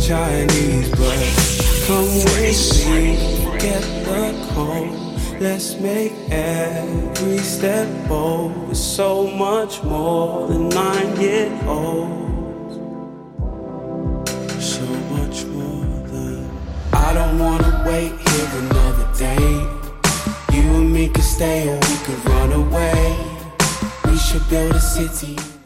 Chinese, but come with me, get the code. Let's make every step bold. We're so much more than 9-year-olds. So much more than. I don't wanna wait here another day. You and me could stay or we could run away. We should build a city.